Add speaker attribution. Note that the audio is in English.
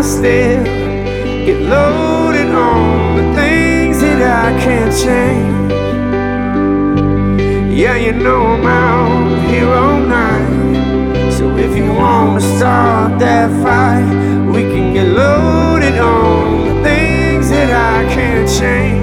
Speaker 1: still get loaded on the things that I can't change. Yeah, you know I'm out here all night, so if you wanna start that fight, we can get loaded on the things that I can't change.